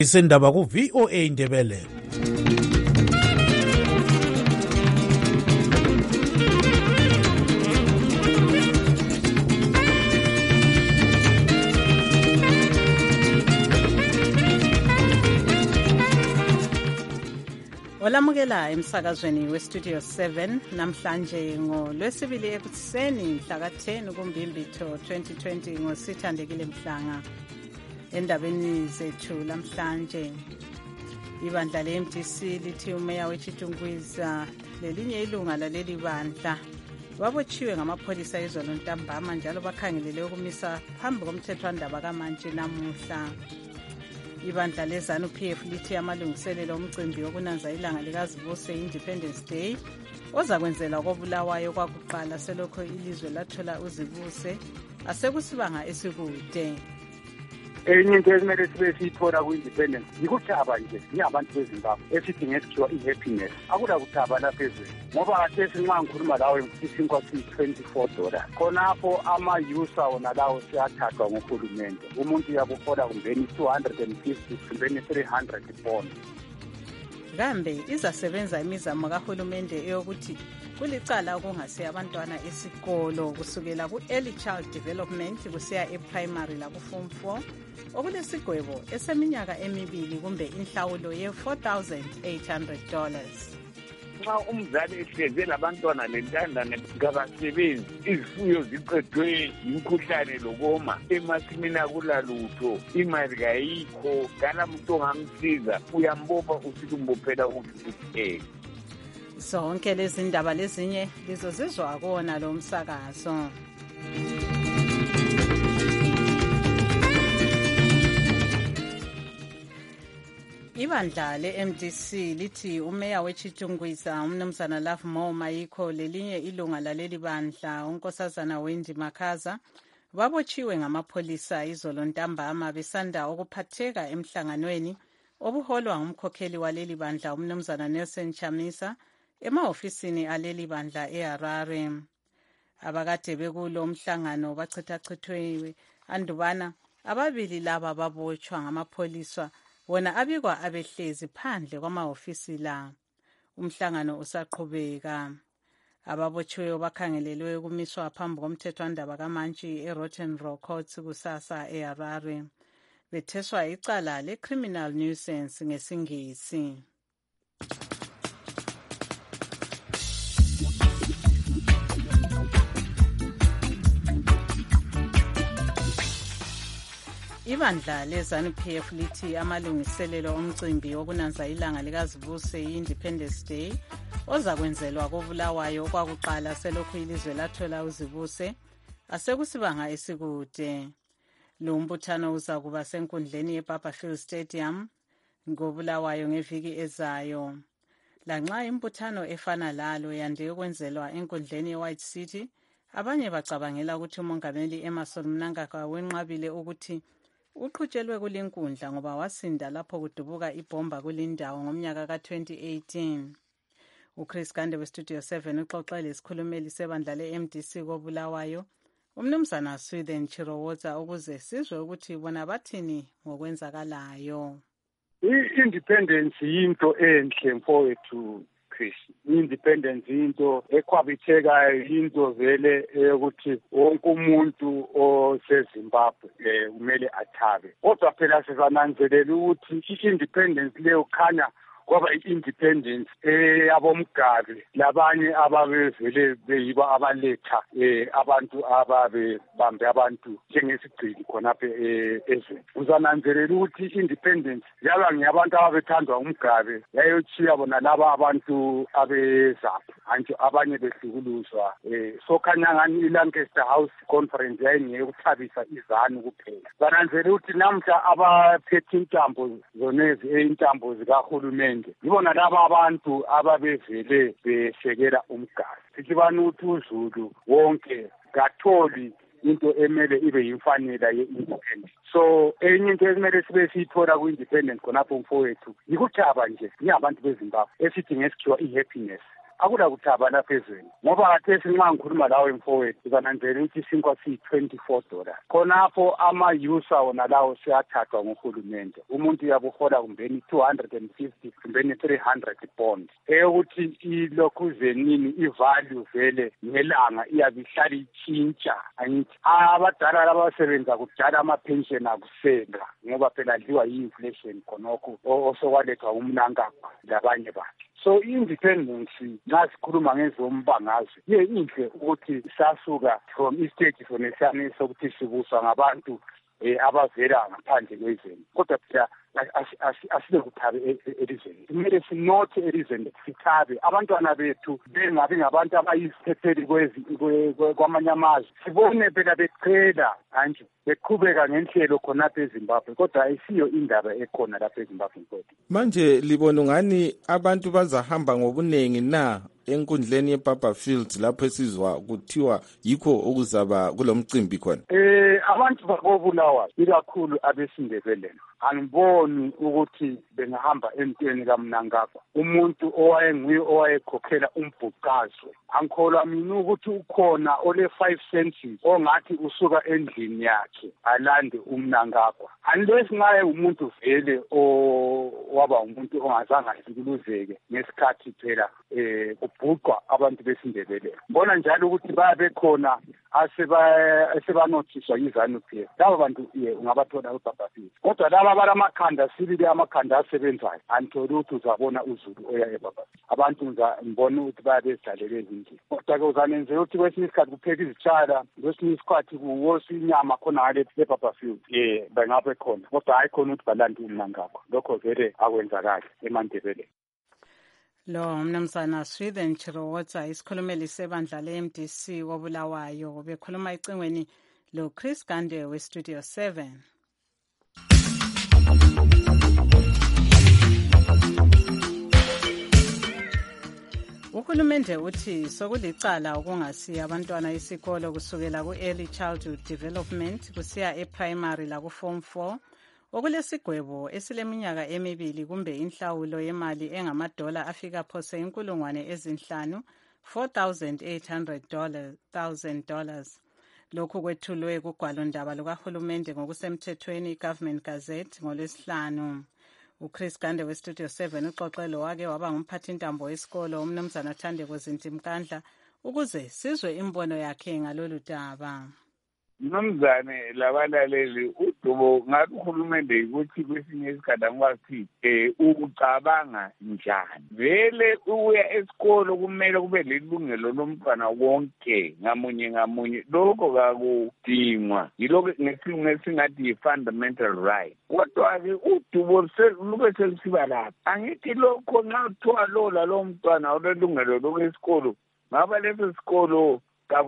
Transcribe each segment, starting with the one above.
Isendaba ku VOA Indebele. Olamukela emsakazweni westudio 7 namhlanje ngoLwesibili ekuseni mhla ka-10 kuMbimbithi 2020 ngosithandekile Mhlanga. Endabeni zethu lamhlanje ibandla le-MDC lithi umeya weChitungwiza lelinye ilunga laleli bandla babotshiwe ngamapholisa ezolo ntambama njalo bakhangelele ukumisa phambi komthethwandaba kamantshi namuhla. Ibandla leZANU-PF lithi amalungiselelo omcimbi wokunanza ilanga likazibuse Independence Day ozakwenzela kobulawayo kwakuqala selokho ilizwe lathola uzibuse asekusibanga esikude. Enye into ekumele sibe siyithola ku-independence yikuthaba nje njengabantu beZimbabwe esithi ngesikhiwa i-happiness akula kuthaba lapha ezweni ngoba kathesi nxa ngikhuluma lawe isinkwa siyi-$24 khonapho ama-usa wona lawo siyathathwa nguhulumende umuntu uyabuhola kumbeni 250 kumbeni 300 bond. Kambe izasebenza imizamo kahulumende eyokuthi kulicala ukungasiya abantwana esikolo kusukela ku-early child development kusiya e-primary laku-form 4 okulesigwebo eseminyaka emibili kumbe inhlawulo ye$4,800. Nxa umzali ehleze labantwana lentandane kabasebenzi izifuyo ziqedwe yimkhuhlane lokoma emasimini akulalutho imali kayikho kala muntu ongamsiza uyambopha usithi umbophela ukuphela. Zonke lezi ndaba lezinye lizozizwa kona lo msakazo. Ibandla le-MDC lithi umeya weChitungwiza umnumzana Love Mo Mayiko lelinye ilunga laleli bandla unkosazana Wendy Makhaza babotshiwe ngamapholisa izolo ntambama besanda ukuphatheka emhlanganweni obuholwa ngumkhokheli waleli bandla umnumzana Nelson Chamisa emahofisini aleli bandla eHarare. Abakade bekulo mhlangano bachithachithwe andubana ababili laba babotshwa ngamapholisa wona abikwa abehlezi phandle kwamahofisi la. Umhlangano usaqhubeka. Ababotshiweyo bakhangelelwe ukumiswa phambi komthethwandaba kamantshi eRotten Row Court kusasa eHarare betheswa icala le-criminal nuisance ngesingisi. Ibandla leZANU-PF lithi amalungiselelo omcimbi wokunanza ilanga likazibuse i-Independence Day ozakwenzelwa kobulawayo kwakuqala selokhu ilizwe lathola uzibuse asekusibanga esikude. Lo mbuthano uzakuba senkundleni yeBarberfield Stadium ngobulawayo ngeviki ezayo. Lanxa imbuthano efana lalo yande ukwenzelwa enkundleni yeWhite City, abanye bacabangela ukuthi umongameli Emmerson Mnangagwa wenqabile ukuthi uqhutshelwe kulinkundla ngoba wasinda lapho kudubuka ibhomba kulindawo ngomnyaka ka-2018. uChris Gande westudio 7 uxoxele isikhulumeli sebandla le-MDC kobulawayo umnumzana Swithen Chirowotza ukuze sizwe ukuthi bona bathini ngokwenzakalayo. I-independence yinto enhle mfowethu Chris. I-independence yinto ekhwabithekayo into vele ukuthi wonke umuntu oseZimbabwe kumele athabe. Kodwa phela sizananzelela ukuthi i-independence leyo khanya kwaba i-independence yabomgabe labanye ababevele beyiba abaletha abantu ababebambe abantu njengesigcili khonapha ezweni. Uzananzelela ukuthi i-independence yaba ngeyabantu ababethandwa umgabe yayotshiya bona laba abantu abezapha anti abanye behlukuluzwa. So khanya ngani i-Lancaster House Conference yayingeyokuthabisa izanu kuphela. Uzananzelela ukuthi namhla abaphethe intambo zonezi intambo zikahulumende yibona laba abantu ababevele besekela umgasi. Sithi banuthi uZulu wonke katholi into emele ibe yimfanela ye-independence. So enye into ekumele sibe siyithola ku-independence khonapho mfowethu yikuthaba nje njengabantu beZimbabwe esithi ngesikhiwa i-happiness akulakuthaba lapha ezweni ngoba khathesi nxa ngikhuluma lawe mfowethu uzananzela ukuthi isinkwa siyi-$24 khonapho ama-user wona lawo siyathathwa nguhulumende umuntu uyabuhola kumbeni 250 kumbeni 300 bond eyokuthi ilokhu zenini ivalue vele ngelanga iyabe ihlala itshintsha angithi abadala labasebenza kudala amapension akusela ngoba phela adliwa yi-inflation khonokho osokwalethwa umnankagwa labanye bakhe. So independence nxa sikhuluma ngezombangazwe inhle ukuthi sasuka from istage sonesane sokuthi sibuswa ngabantu abavela ngaphandle kwezweni kodwa phela asilokuthabe elizweni kumele sinothe elizweni sithabe abantwana bethu bengabi ngabantu abayisiphepheli kwamanye amazwe sibone phela beqhela kanje beqhubeka ngenhlelo khonapha eZimbabwe kodwa ayisiyo indaba ekhona lapha eZimbabwe kodwa manje libona ngani abantu bazahamba ngobunengi na enkundleni yeBarberfield lapho esizwa kuthiwa yikho okuzaba kulomcimbi khona abantu bakobulawa ikakhulu abesindebeleni angiboni ukuthi bengahamba entweni kaMnangagwa umuntu owayenguye owayekhokhela umbhuqazwe angikholwa mina ukuthi ukhona ole 5 cents ongathi usuka endlini yakhe alande uMnangagwa unless ngaye umuntu vele waba umuntu ongazange asikuluzeke ngesikhathi phela kubhuqwa abantu besindebeleni bona njalo ukuthi babekhona asebanothiswa yiZANU-PF laba bantu ungabathola eBarberfield kodwa laba balamakhanda sibili amakhanda asebenzayo anitholi ukuthi uzabona uZulu oya eBarberfield abantu ngibona ukuthi bayabezidlalela ezindlini kodwa-ke uzanenzela ukuthi kwesinye isikhathi kupheka izitshala kwesinye isikhathi kuwosa inyama khona ngale eBarberfield bengabe khona kodwa hayi khona ukuthi balande uMnangagwa lokho vele akwenzakali eMandebeleni. Lo mnumzana Swithen Chirowotsa isikhulumeli sebandla le-MDC wobulawayo bekhuluma ecingweni lo Chris Gande we-Studio 7. Uhulumende uthi sokulicala ukungasiya abantwana isikolo kusukela ku-early childhood development kusiya e-primary la ku-form 4 okulesigwebo esileminyaka emibili kumbe inhlawulo yemali engamadola afika phose $5,000 $4,800 lokhu kwethulwe kugwalondaba lukahulumende ngokusemthethweni i-Government Gazette ngolwesihlanu. uChris Gande we-Studio 7 uxoxelo wake waba ngumphathintambo wesikolo umnumzana Thandeko Zintimkandla ukuze sizwe imbono yakhe ngalolu daba. Mnumzane labalaleli uDubo ngathi uhulumende ukuthi kwesinye isikhathi angwathi ukucabanga njani vele uya esikolo kumele kube lelungelo lomntwana wonke ngamunye lokho kakudingwa yiloko ngesingathi yi-fundamental right kodwa-ke uDubo lube selisiba lapha angithi lokho nxa kuthiwa lo mntwana olelungelo lokwesikolo ngaba leso sikolo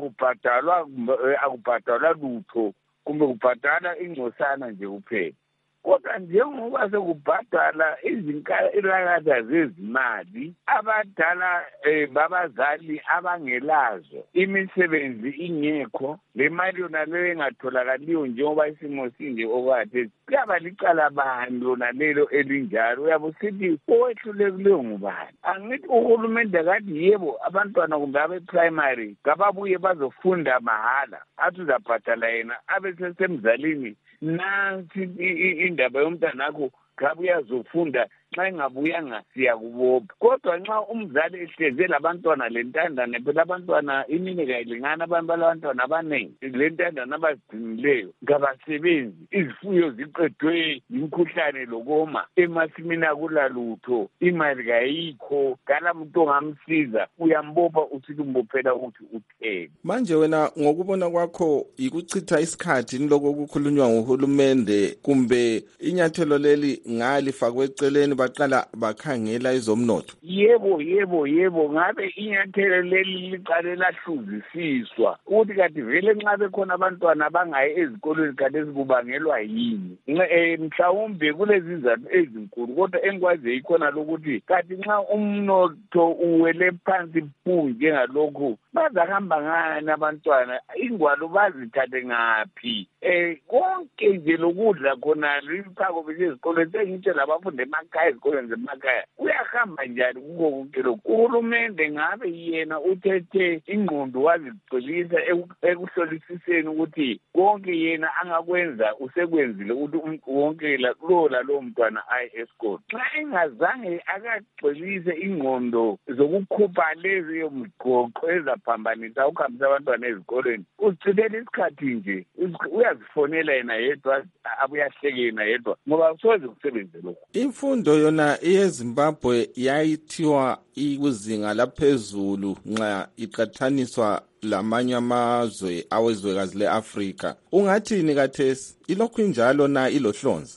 akubhadalwa lutho kumbe kubhadala ingcosana nje kuphela kodwa njengoba sekubhadala izinkalakatha zezimali abadala babazali abangelazo imisebenzi ingekho le mali yona leyo engatholakaliyo njengoba isimo sinje okade kuyaba licala bani lona lelo elinjalo uyabusithi owehlulekileyo ngubani angithi uhulumende kathi yebo abantwana kumbe abe-primary kababuye bazofunda mahala athi uzabhadala yena abesesemzalini nansi indaba yomntanakho ngabe uyazofunda xa engabuyanga siyakubopha kodwa nxa umzali ehleze labantwana lentandane phela abantwana iminyaka ilingana abantu balabantwana abaningi lentandane abazigcinileyo ngabasebenzi izifuyo ziqedwe imkhuhlane lokoma emasimini akulalutho imali kayikho kala muntu ongamsiza uyambopha usithi umbophela ukuthi uthele manje wena ngokubona kwakho ikuchitha isikhathi niloko okukhulunywa nguhulumende kumbe inyathelo leli ngalifakwe eceleni baqala bakhangela izomnotho yebo ngabe inyathelo leli liqale lahluzisiswa ukuthi kanti vele nxa bekhona abantwana abangayi ezikolweni kanti ezikubangelwa yini mhlawumbe kulezi zizathu ezinkulu kodwa engikwazi ikhona lokuthi kanti nxa umnotho uwele phansi njengalokhu bazahamba ngani abantwana, ingwalo bazithathe ngaphi, konke nje lokudla khona liphako bezikolweni sengitshe labafunda emakhaya ezikolweni zemakhaya uyahamba njani kuko konke lokhu. Uhulumende ngabe yena uthethe ingqondo wazigxilisa ekuhlolisiseni ukuthi konke yena angakwenza usekwenzile ukuthi wonke lo mntwana aye esikolo. Xa engazange akagxilise ingqondo zokukhupha lezo mgoqo ezaphambanisa ukuhambisa abantwana ezikolweni, uzichithela isikhathi nje, uyazifonela yena yedwa abuyahleke yena yedwa ngoba soze kusebenze lokho. Imfundo yona yeZimbabwe yayithiwa ikuzinga laphezulu nxa iqathaniswa lamanye amazwe awezwekazi le-Afrika. Ungathini kathesi? Ilokhu injalo na ilohlonzi?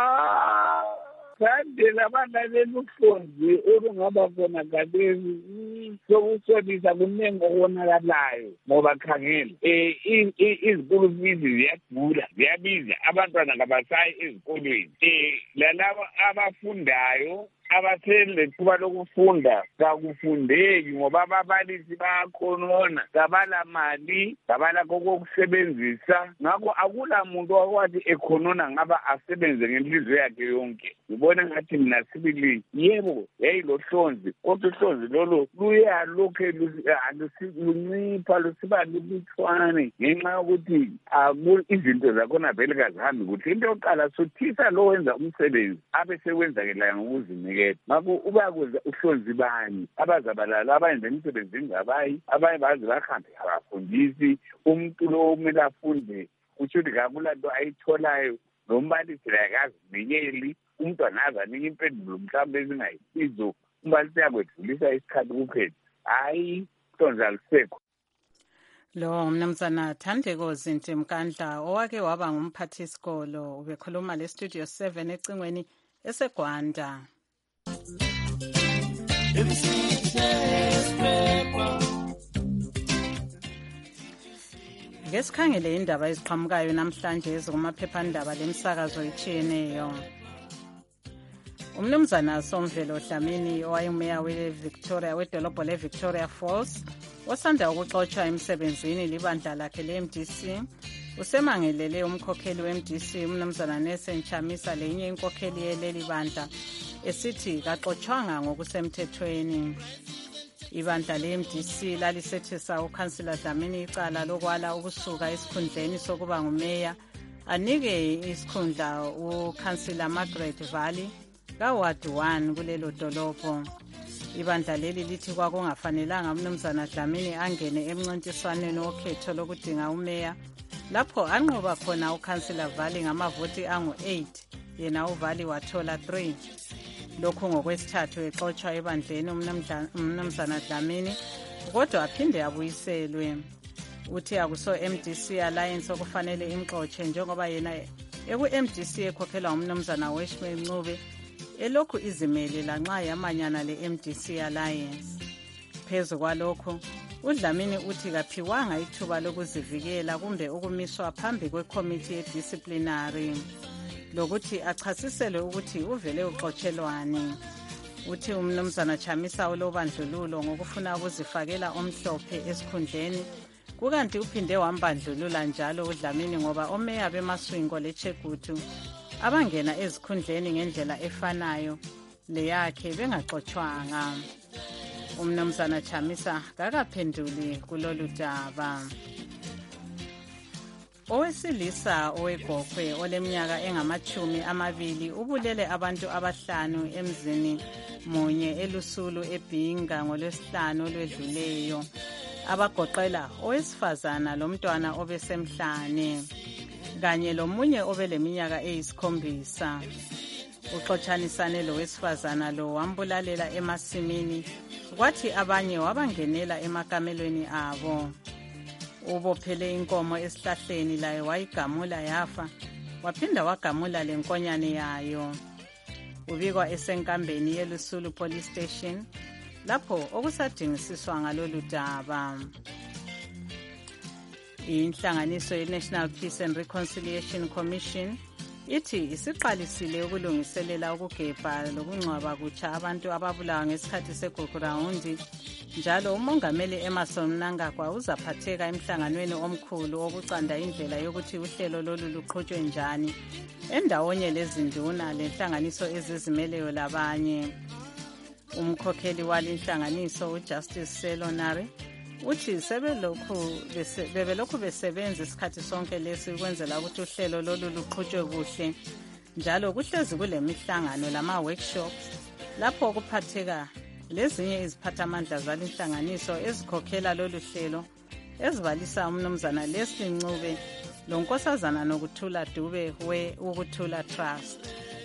Kade labalalela uhlonzi olungaba khona gadeni sokusolisa kuningi okonakalayo ngoba khangela izikolo ziyadula ziyabiza, abantwana kabasayi ezikolweni, lalabo abafundayo abaselethuba lokufunda kakufundeki ngoba ababalisi bayakhonona, kabala mali, kabalakho kokusebenzisa. Ngakho akula muntu wakwathi ekhonona ngaba asebenze ngenhliziyo yakhe yonke. Ngibona ngathi mina sibili yebo yayilohlonzi, kodwa uhlonzi lolo luyalokhe luncipha lusiba lubithwane ngenxa yokuthi izinto zakhona vele kazihambi kuhle. Into yokuqala sothisa lo wenza umsebenzi abe sekwenzakelayo ngokuzinikela. Ngakho ubakwenza uhlonzi bani abazabalala abayenza imisebenzi engabayi, abanye baze bahambe abafundisi, umuntu lo umele afunde utshuthi kakulanto ayitholayo, nombalisi akazinikeli, umntwana azanika impendulo mhlawumbe ezingayisizo, umbalisi yakwedlulisa isikhathi kuphela. Hayi, uhlonzi alisekho. Lo mnumzana Thandeko Zinti Mkandla owake waba ngumphathisikolo ubekhuluma le-Studio 7 ecingweni eseGwanda. Ngesikhangele indaba eziqhamukayo namhlanje kumaphephandaba lemsakazo etshiyeneyo. Umnumzana Somvelo Dlamini owayemeya wedolobho le-Victoria Falls osanda ukuxotshwa emsebenzini libandla lakhe le-MDC usemangelele umkhokheli we-MDC umnumzana Nelson Chamisa lenye inkokheli yeleli bandla esithi kaxotshwanga ngokusemthethweni. Ibandla le-MDC lalisethisa ukhansila Dlamini icala lokwala ukusuka esikhundleni sokuba ngumeya anike isikhundla ukhansila Margaret Valley kaWard 1 kulelo dolobho. Ibandla leli lithi kwakungafanelanga umnumzana Dlamini angene emncintiswaneni wokhetho lokudinga umeya lapho anqoba khona ukhansila Valley ngamavoti angu-8 yena uValley wathola 3. Lokhu ngokwesithathu exotshwa ebandleni umnumzana Dlamini kodwa aphinde abuyiselwe. Uthi akuso MDC Alliance okufanele imxotshe njengoba yena eku-MDC ekhokhelwa umnumzana Weshme Ncube elokhu izimele lanxa yamanyana le-MDC Alliance. Phezu kwalokho uDlamini uthi kaphiwanga ithuba lokuzivikela kumbe ukumiswa phambi kwekhomithi yedisciplinary lokuthi achasiselwe ukuthi uvele uxotshelwani. Uthi umnumzana Chamisa ulobandlululo ngokufuna ukuzifakela omhlophe esikhundleni kukanti uphinde wambandlulula njalo uDlamini ngoba omeya beMaswingo leChegutu abangena ezikhundleni ngendlela efanayo leyakhe bengaxotshwanga. Umnumzana Chamisa kakaphenduli kulolu daba. Owesilisa owegokwe oleminyaka engama-20 ubulele abantu abahlanu emzini munye elusulu eBhinga ngolwesihlanu olwedluleyo abagoqela owesifazana lomntwana obesemhlane kanye lomunye obeleminyaka eyisikhombisa. Uxotshanisane lowesifazana lo wambulalela emasimini kwathi abanye wabangenela emakamelweni abo. Ubophele inkomo esihlahleni laye wayigamula yafa waphinda wagamula lenkonyane yayo. Ubikwa esenkambeni yeLusulu Police Station lapho okusadingisiswa ngalolu daba. Inhlanganiso ye-National Peace and Reconciliation Commission ithi isiqalisile ukulungiselela ukugebha lokungcwaba kutsha abantu ababulawa ngesikhathi segugurawundi. Njalo umongameli Emmerson Mnangagwa uzaphatheka emhlanganweni omkhulu wokucanda indlela yokuthi uhlelo lolu luqhutshwe njani endawonye lezinduna lenhlanganiso ezizimeleyo labanye. Umkhokheli walinhlanganiso uJustice Selonari uthi bebelokhu besebenza isikhathi sonke lesi ukwenzela ukuthi uhlelo lolu luqhutshwe kuhle. Njalo kuhlezi kule mihlangano lama-workshops lapho kuphatheka lezinye iziphathamandla zalinhlanganiso ezikhokhela lolu hlelo ezibalisa umnumzana Leslie Ncube lonkosazana Nokuthula Dube we-Ukuthula Trust.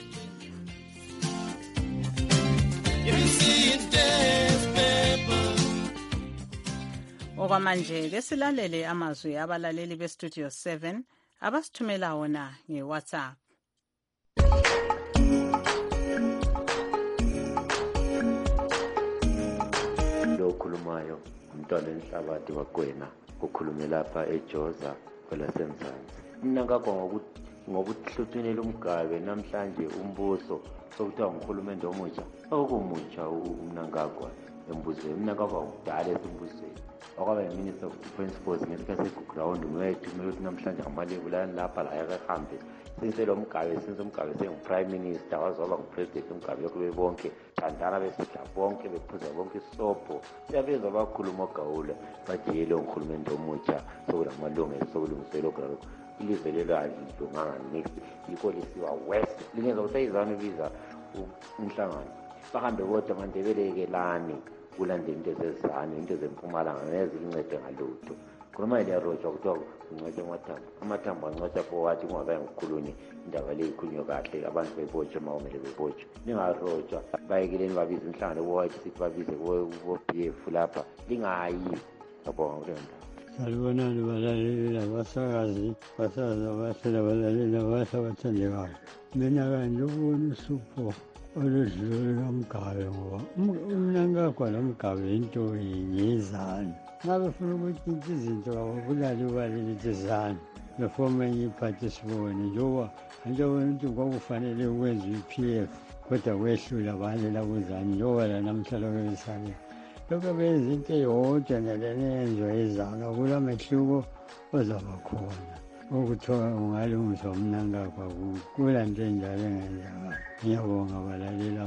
Okwamanje ke silalele amazwi abalaleli beStudio 7 abasithumela wona ngeWhatsApp. Lokhulumayo umntwana enhlabathi waGwena ukhulume lapha eJoza kwelasemzansi. Mnangagwa ngokuhluthunela umgabe namhlanje umbuso sokuthiwa nguhulumende omutsha okumutsha uMnangagwa embuzweni. Mnangagwa ukudala esimbuzweni okwaba yiminister of defense force ngesikhathi segugurawundi wethu kumele ukuthi namhlanje ngamalebulani lapha la yakahambe siniselo umgabe sengu-prime minister wazoba ngupresident umgabe lokhu bebonke thandana besidla bonke bephuza bonke isobho siyabenza abakhuluma ogawula bathi yelo nguhulumende omutsha sokulamalungelo sokulungiselwa lokhu ilizwe lelo alilunganga next yikho lisiwa west lingenza ukuthi ayizane ubiza umhlangano bahambe bodwa mandebelekelani kulandela into ezezizane into zempumalanga nezilincede ngalutho khuluma liyarojwa kuthiwa uncwetshe amathambo ancwetsha fowathi kungabaye ngukhulunye indaba le ikhulunywe kahle abantu bebotshwe ma kumele bebotshwe lingarojwa bayekeleni babize inhlangano bo-white sithi babize bo-BF lapha lingayi ngabonga kuleyo ndawo. Salibonani balaleli labasakazi abahle labalaleli abahle abathandekayo. Mina kanje ukubona uhlupho oludlule lomgabe ngoba uMnangagwa lomgabe into yingezane. Ngabe funa ukuthi izinto kababulali ubalelithi zane nefoma enye iphathi sibone njengoba ukuthi kwakufanele ukwenza i-PF kodwa kwehlula abanye labuzane njengoba la namhla lokubesane lokho benza into eyodwa nelenenziwa izana kula mehluko ozaba khona ukuthiwa ungalungiswa uMnangagwa kula nto enjalo engenzakala. Ngiyabonga abalaleli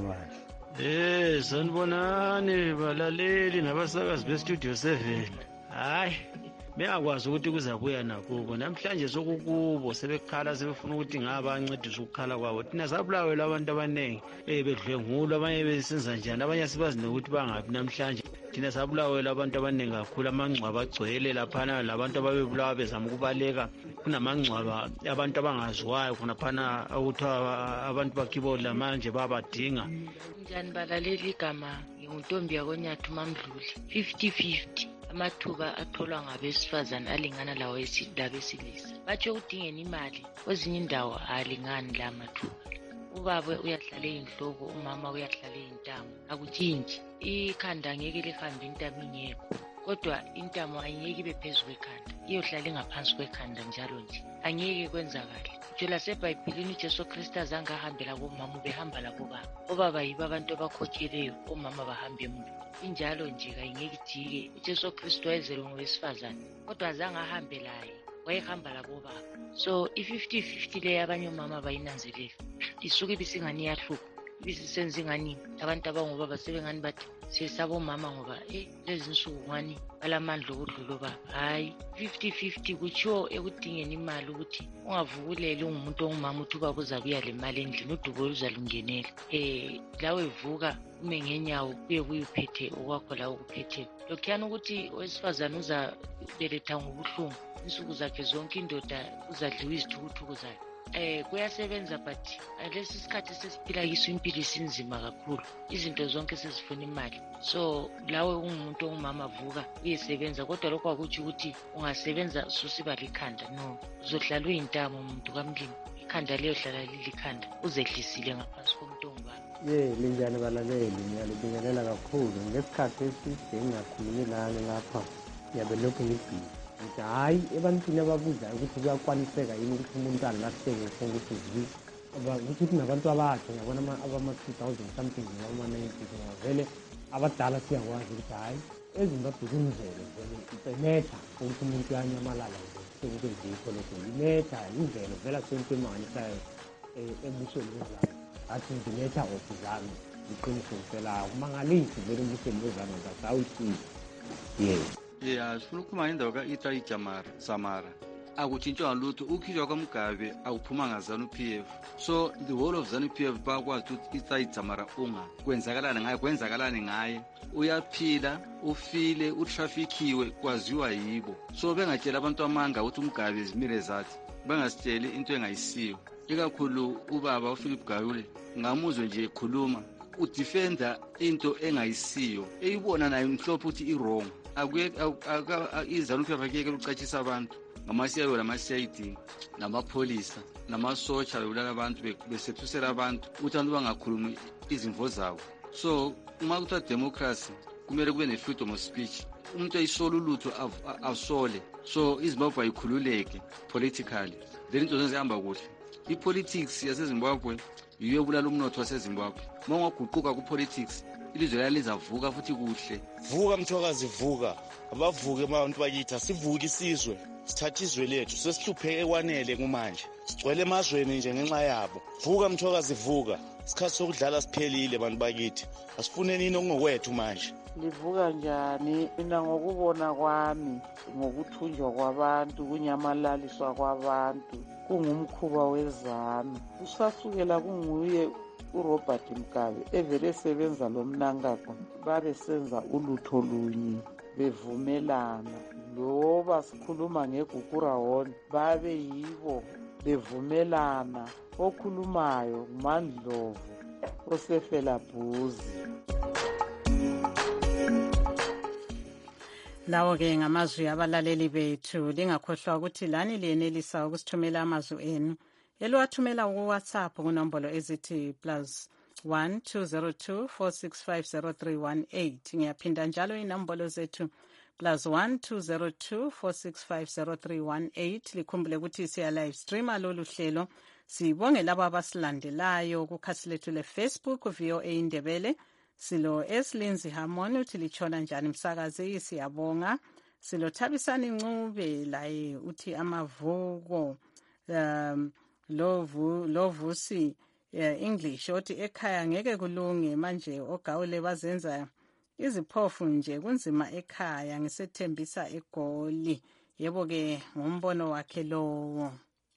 abahle. Sanibonani balaleli nabasakazi beStudio 7. Hayi bengakwazi ukuthi kuzabuya nakubo namhlanje sokukubo sebekhala sebefuna ukuthi ngabancedisa ukukhala kwabo. Thina sabulawela abantu abaningi bedlwengulwa abanye besenza njani abanye sibazi nokuthi bangabi namhlanje. Thina sabulawela abantu abaningi kakhulu amangcwaba agcwele laphana labantu ababebulawa bezama ukubaleka kunamangcwaba abantu abangaziwayo khona phana ukuthiwa abantu bakhibola manje babadinga. Njani balaleli igama nginguntombi yakonyathu Mamdluli 50-50 amathuba atholwa ngabesifazane alingana lawo abesilisa. Batsho udingeni imali kwezinye indawo alingani la mathuba. Ubaba uyahlala inhloko umama uyahlala intamo akutshintshi. Ikhanda ngeke lihambe intamo ingekho kodwa intamo ayingeke ibe phezulu kwekhanda iyohlala ingaphansi kwekhanda njalo nje angeke kwenzakala. Uthola seBhayibhelini uJesu Kristu azange ahambela bomama ubehamba labobaba. Obaba yibo abantu abakhokheleyo omama bahamba emuva. Injalo nje kayingeke ijike. uJesu Kristu wayezelwe ngowesifazane kodwa azange ahambe laye wayehamba labobaba. So i-50-50 le abanye omama bayinanzelela isuke ibisingani iyahlupha ibisisenza ingani abantu abangobaba sebengani bathi sesabomama ngoba lezi nsuku ngani balamandla okudlula obaba. Hayi 50-50 kutshiwo ekudingeni imali ukuthi ungavukuleli ungumuntu ongumama uthi ubaba uzabuya le mali endlini udubo luzalungenela. Lawe vuka ume ngenyawo kuye kuyiphethe okwakho la ukuphethe. Lokhuyana ukuthi owesifazane uzabeletha ngobuhlungu insuku zakhe zonke indoda uzadliwa izithukuthuku zayo. Kuyasebenza but lesi sikhathi sesiphila kiso impilo isinzima kakhulu izinto zonke sezifuna imali. So lawe ungumuntu ongumama vuka uyesebenza kodwa lokho akuthi ukuthi ungasebenza susiba likhanda no uzohlala uyintamo umuntu kamlimi ikhanda liyohlala lilikhanda uzehlisile ngaphansi komntongo wakho. Linjani balaleli ngiyalibingelela kakhulu ngesikhathi eside ngingakhulumi lani lapha ngiyabe lokhu ngibhizi ukuthi hayi ebantwini ababuzayo ukuthi kuyakwaniseka yini ukuthi umuntu alahleke ukuthi ukuthi nabantu abakhe ngiyabona abama-2000 something abama-90 vele abadala siyakwazi ukuthi hhayi ezimbabwe kunzelo vele ipenetha ukuthi umuntu uyanyamalala sekuzikho lokho inetha imvelo vela sonke emanganisayo ebusweni bezami athi nginetha ofi zami iqiniselo kumangalisi vele embusweni bezami ngasawusiza sifuna ukuphuma ngendawo ka-Ita Samara akutshintshwa lutho ukhishwa kwaMgabe awuphuma ngaZANU-PF so the whole of ZANU-PF bakwazi ukuthi Ita Samara kwenzakalani ngaye uyaphila ufile utrafikiwe kwaziwa yibo so bengatshela abantu amanga ukuthi uMgabe zimile zathi bengasitsheli into engayisiyo ikakhulu ubaba uPhilip Gawule ngamuzwe nje ekhuluma udefenda into engayisiyo eyibona nayo mhlophe ukuthi i-wrong iZANU-PF akuyeke ucatshisa abantu ngama-CIO nama-CID namapholisa namasotsha bebulala abantu besethusela abantu ukuthi abantu bangakhulumi izimvo zabo so uma kuthiwa democracy kumele kube ne-freedom of speech umuntu ayisole ulutho asole so iZimbabwe ayikhululeke politically then into zihamba kuhle i-politics yaseZimbabwe yiyo ebulala umnotho waseZimbabwe uma ungaguquka ku-politics ilizwe lizavuka futhi kuhle vuka Mthokazi vuka abavuke abantu bakithi sivuke isizwe sithatha izwe lethu sesihlupheke ekwanele kumanje sigcwele emazweni nje ngenxa yabo vuka Mthokazi vuka isikhathi sokudlala siphelile bantu bakithi asifune nini okungokwethu manje livuka njani mina ngokubona kwami ngokuthunjwa kwabantu kunyamalaliswa kwabantu kungumkhuba wezami kusasukela kunguye uRobert Mugabe evele esebenza lo mnankagwa babesenza ulutho lunye bevumelana loba sikhuluma ngeGugurawona babe yibo bevumelana okhulumayo nguMandlovu osefela Bhuzi. Lawo-ke ngamazwi abalaleli bethu lingakhohlwa ukuthi lani liyenelisa ukusithumela amazwi enu eliwathumela kuWhatsApp kunombolo ezithi +1 202 4650318 ngiyaphinda njalo inombolo zethu +1 202 4650318 likhumbule ukuthi siya live streama lolu hlelo sibonge labo abasilandelayo kukhathi lethu leFacebook VOA Indebele silo Eslinzi Harmon uthi litshona njani msakazi siyabonga silo Thabisani Ncube laye uthi amavuko lovusi English othi ekhaya ngeke kulunge manje ogawule bazenza iziphofu nje kunzima ekhaya ngisethembisa egoli yebo ke ngumbono wakhe lowo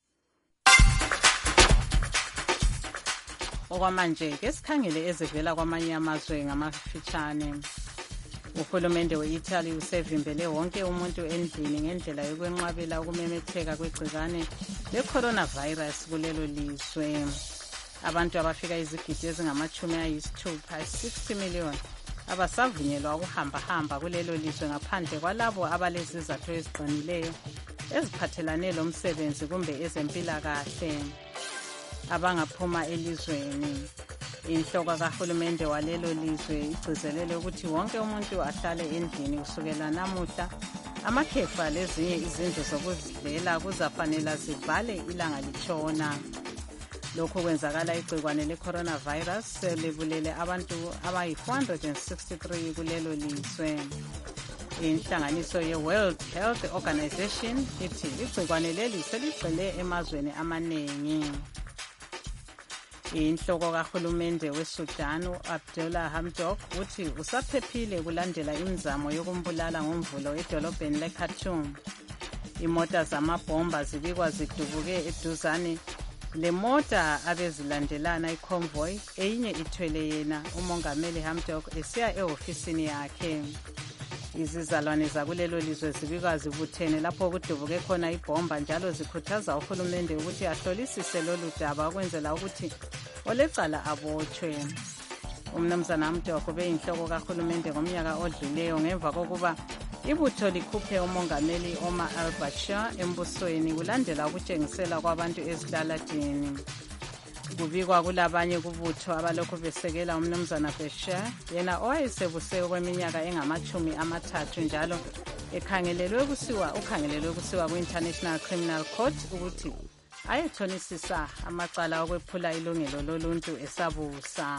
okwamanje ke sikhangele ezivela kwamanye amazwe ngamafitshane uhulumende we-Italy usevimbele wonke umuntu endlini ngendlela yokwenqabela ukumemetheka kwegcikwane le-coronavirus kulelo lizwe abantu abafika izigidi ezingama-60 million abasavunyelwa ukuhambahamba kulelo lizwe ngaphandle kwalabo abalezizathu eziqinileyo eziphathelane lomsebenzi kumbe ezempilakahle abangaphuma elizweni. Inhloko kahulumende walelo lizwe igcizelele ukuthi wonke umuntu ahlale endlini kusukela namuhla. Amakhefa lezinye izindlu zokudlela kuzafanele zivale ilanga litshona. Lokhu kwenzakala igcikwane le-coronavirus libulele abantu abayi-463 kulelo lizwe. Inhlanganiso ye-World Health Organization ithi igcikwane leli seligcwele emazweni amaningi. Inhloko kahulumende weSudan Abdullah Hamdok uthi usaphephile kulandela imizamo yokumbulala ngomvulo edolobheni leKhartoum. Imota zamabhomba zibikwa zidubuke eduzane lemota abezilandelana iconvoy eyinye ithwele yena umongameli Hamdok esiya ehofisini yakhe. Izizalwane zakulelo lizwe zibikwa zibuthene lapho kudubuke khona ibhomba njalo zikhuthaza uhulumende ukuthi ahlolisise lolu daba ukwenzela ukuthi olecala abotshwe. Umnumzana Hamdok ubeyinhloko kahulumende ngomnyaka odluleyo ngemva kokuba ibutho likhuphe umongameli Omar al-Bashir embusweni kulandela ukutshengisela kwabantu ezilaladini. Kubikwa kulabanye kubutho abalokhu besekela umnumzana Bashir yena owayesebuse kweminyaka engama-30 njalo ukhangelelwe kusiwa ku-International Criminal Court ukuthi ayethonisisa amacala okwephula ilungelo loluntu esabusa.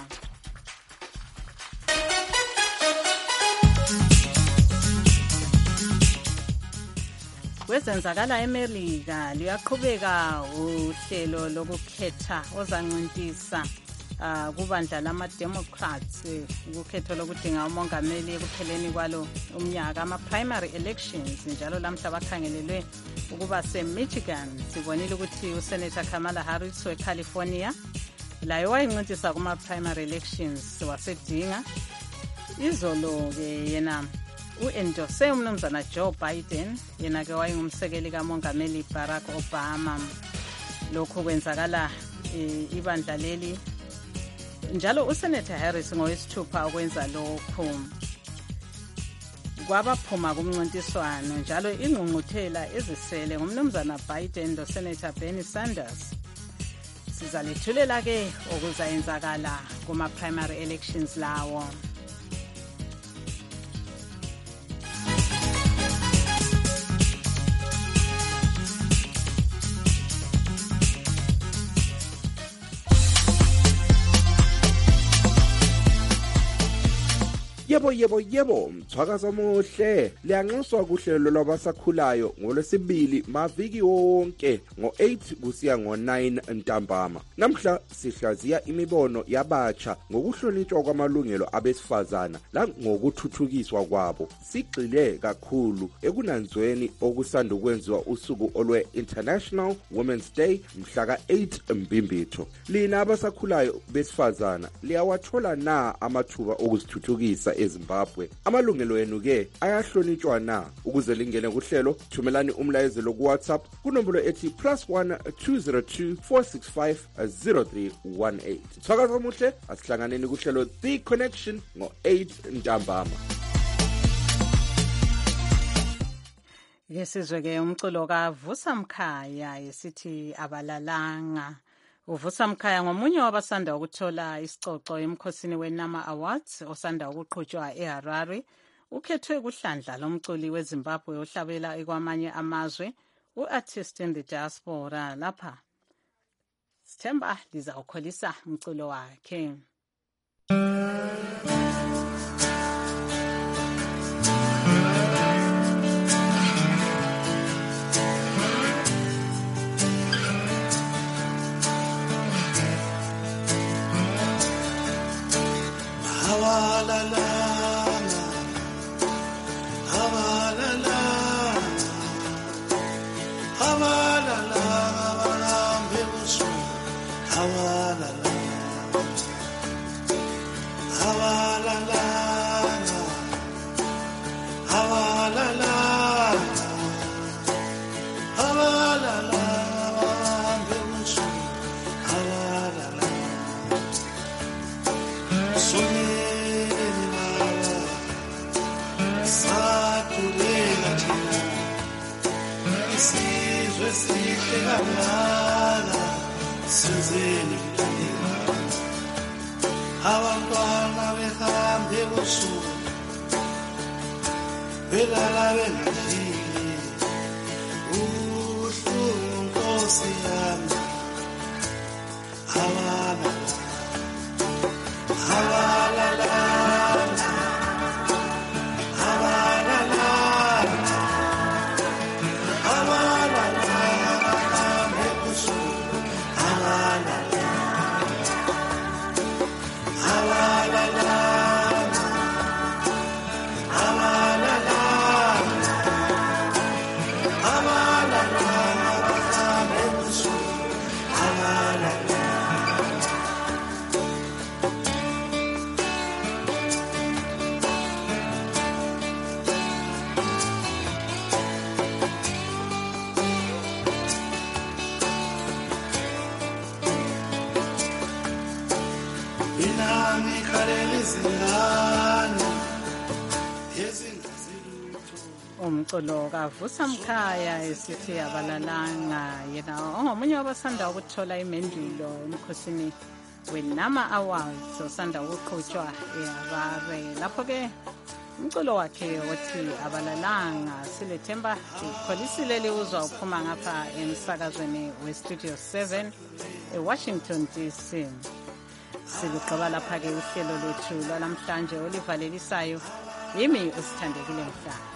Kwezenzakala eMelika luyaqhubeka uhlelo lokukhetha ozancintisa kubandla lama-Democrats ukhetho lokudinga umongameli ekupheleni kwalo umnyaka ama-primary elections njalo lamhla bakhangelelwe ukuba se-Michigan. Sibonile ukuthi uSenator Kamala Harris weCalifornia laye wayincintisa kuma-primary elections wasedinga. Izolo-ke yena u-endorse umnumzana Joe Biden, yena-ke wayengumsekeli kamongameli Barack Obama. Lokhu kwenzakala ibandla leli njalo uSenator Harris ngowesithupha ukwenza lokhu. Kwabaphuma kumncintiswano njalo ingqungquthela ezisele ngumnumzana Biden loSenator Bernie Sanders. Sizalethulela-ke okuzayenzakala kuma-primary elections lawo. Yebo, mthwakazo muhle. Liyanxuswa kuhlelo lwabasakhulayo ngolwesibili maviki wonke ngo-8 kusiya ngo-9 ntambama. Namhla sihlaziya imibono yabatsha ngokuhlonitshwa kwamalungelo abesifazana la ngokuthuthukiswa kwabo. Sigxile kakhulu ekunanzweni okusanda ukwenziwa usuku olwe-International Women's Day mhla ka-8 Mbimbitho. Lina abasakhulayo besifazana liyawathola na amathuba okuzithuthukisa eZimbabwe? Amalungelo enu ke ayahlonitshwa na? Ukuze lingene kuhlelo thumelani umlayezelo ku WhatsApp kunombolo ethi +1 202 465 0318. Thakaza muhle, asihlanganeni kuhlelo The Connection ngo-8 ntambama. Yesizwe-ke umculo kaVusa Mkhaya esithi abalalanga. uVusa Mkhaya ngomunye wabasanda ukuthola isicoco emkhosini weNama Awards osanda ukuqhutshwa eHarare. Ukhethwe kuhlandla lomculi weZimbabwe ohlabela kwamanye amazwe, u-artist in the diaspora. Lapha Sithemba lizawukholisa umculo wakhe. Umculo kaVusa Mkhaya esithi abalalanga, yena ongomunye wabasanda ukuthola imendulo emkhosini weNama Awards osanda ukuqhutshwa eHarare. Lapho ke umculo wakhe othi abalalanga silethemba likholisile liwuzwa uphuma ngapha emsakazweni westudio 7 eWashington DC. Siluqaba lapha-ke uhlelo lwethu lwalamhlanje olivalelisayo yimi usithandekile Mhlanga.